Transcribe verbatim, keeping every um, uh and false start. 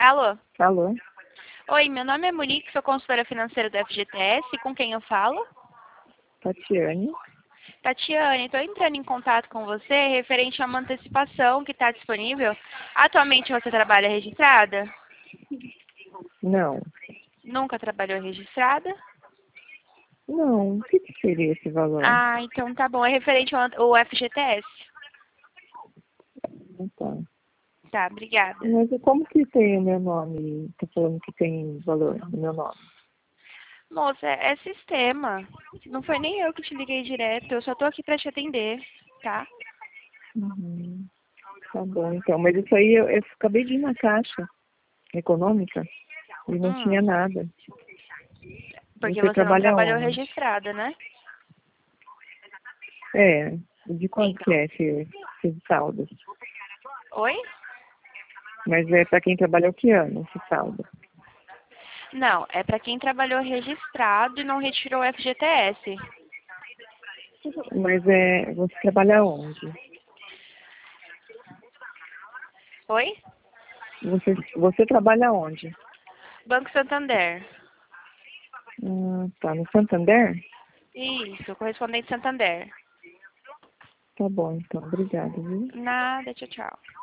Alô? Alô? Oi, meu nome é Monique, sou consultora financeira do F G T S. Com quem eu falo? Tatiane. Tatiane, estou entrando em contato com você referente a uma antecipação que está disponível. Atualmente você trabalha registrada? Não. Nunca trabalhou registrada? Não. O que, que seria esse valor? Ah, então tá bom. É referente ao ao F G T S. Então. Tá, obrigada. Mas como que tem o meu nome? Tá falando que tem valor no meu nome. Moça, é sistema. Não foi nem eu que te liguei direto. Eu só tô aqui pra te atender, tá? Uhum. Tá bom, então. Mas isso aí eu, eu acabei de ir na caixa econômica e não Hum, tinha nada. porque Você você não trabalha trabalhou onde? registrada, né? É. De quanto que Então. é esse, esse saldo? Oi? Mas é para quem trabalhou que ano esse saldo? Não, é pra quem trabalhou registrado e não retirou o F G T S. Mas é. Você trabalha onde? Oi? Você, você trabalha onde? Banco Santander. Ah, tá. No Santander? Isso, correspondente Santander. Tá bom, então. Obrigada, viu? Nada, tchau, tchau.